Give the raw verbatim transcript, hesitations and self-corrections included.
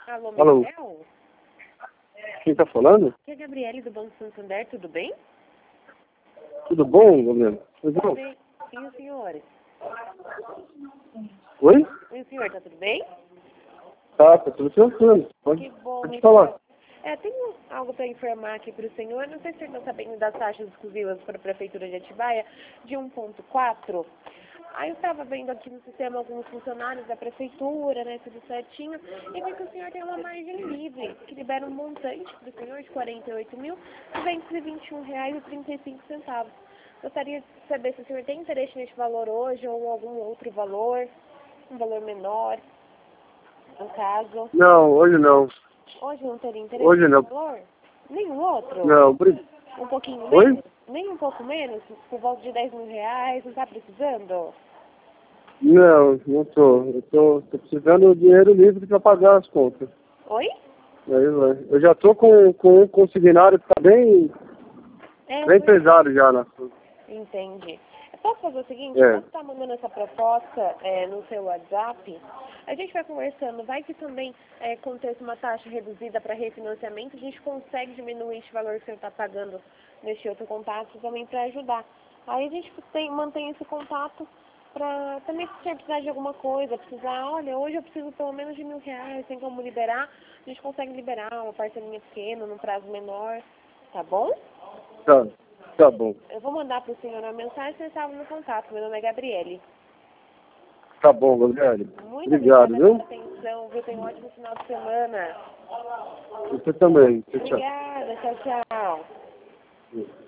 Alô, Alô. Miguel? Quem tá falando? Aqui é a Gabriele do Banco Santander, tudo bem? Tudo bom, Gabriel? Tudo Tudo bom? bem. E o senhor? Oi? E o senhor, tá tudo bem? Tá, tá tudo tranquilo. Pode, Que bom, pode Miguel. falar. É, tenho algo para informar aqui para o senhor. Não sei se o senhor está sabendo das taxas exclusivas para a Prefeitura de Atibaia de um ponto quatro. Aí eu estava vendo aqui no sistema alguns funcionários da Prefeitura, né, tudo certinho, e vi que o senhor tem uma margem livre, que libera um montante para o senhor de quarenta e oito mil duzentos e vinte e um reais e trinta e cinco centavos. Gostaria de saber se o senhor tem interesse nesse valor hoje ou algum outro valor, um valor menor, no caso. Não, hoje não. Hoje não teria interesse Hoje não. no valor? Nenhum outro? Não, obrigado. Um pouquinho Oi? menos? Nem um pouco menos? Por volta de dez mil reais? Não está precisando? Não, não tô. Eu tô, tô precisando de dinheiro livre para pagar as contas. Oi? Aí vai. Eu já tô com, com um consignário que tá bem, É, bem por... pesado já na Entendi. Eu posso fazer o seguinte? Eu É. posso estar mandando essa proposta é, no seu WhatsApp? A gente vai conversando. Vai que também é, aconteça uma taxa reduzida para refinanciamento. A gente consegue diminuir esse valor que você está pagando neste outro contato também para ajudar. Aí a gente tem, mantém esse contato para também, se você precisar de alguma coisa, precisar, olha, hoje eu preciso pelo menos de mil reais, tem como liberar, a gente consegue liberar uma parcelinha pequena, num prazo menor, tá bom? Tá, tá bom. Eu vou mandar para o senhor uma mensagem, você estava no contato, meu nome é Gabriele. Tá bom, Gabriel. Muito Obrigado, obrigada viu? pela atenção, viu? Tenha um ótimo final de semana. Você também. Tchau, tchau. Obrigada, tchau, tchau.